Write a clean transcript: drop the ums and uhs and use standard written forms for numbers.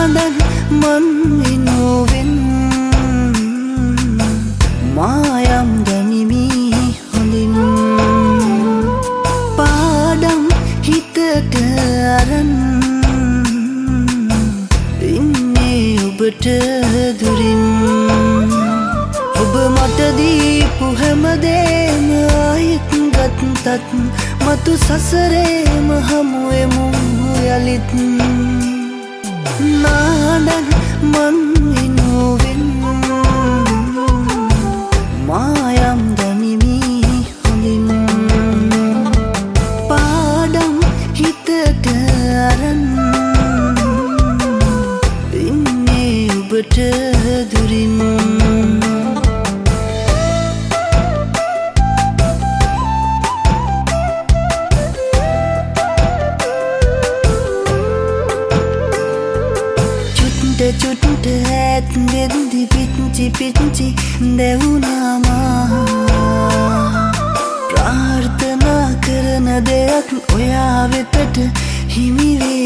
නාදන් මන් වෙනුවෙන් මායම් ගනිමි හොඳින් පාඩම් හිතට අරන් ඉන්නේ ඔබට දුරින් ඔබ මට දීපු හැමදේම ආයෙත් ගත්තත් මතු සසරේම හමුවෙමු යලිත් නාඩන් මන් වෙනුවෙන් මායම් ගනිමි හොඳින් පාඩම් හිතට අරන් ඉන්නේ ඔබට දුරින් චුට්ට ඇත් වෙද්දි පිච්චි දෙවුනාමා ප්‍රාර්ථනා කරන දෙයක් ඔයා වෙතට හිමි වේ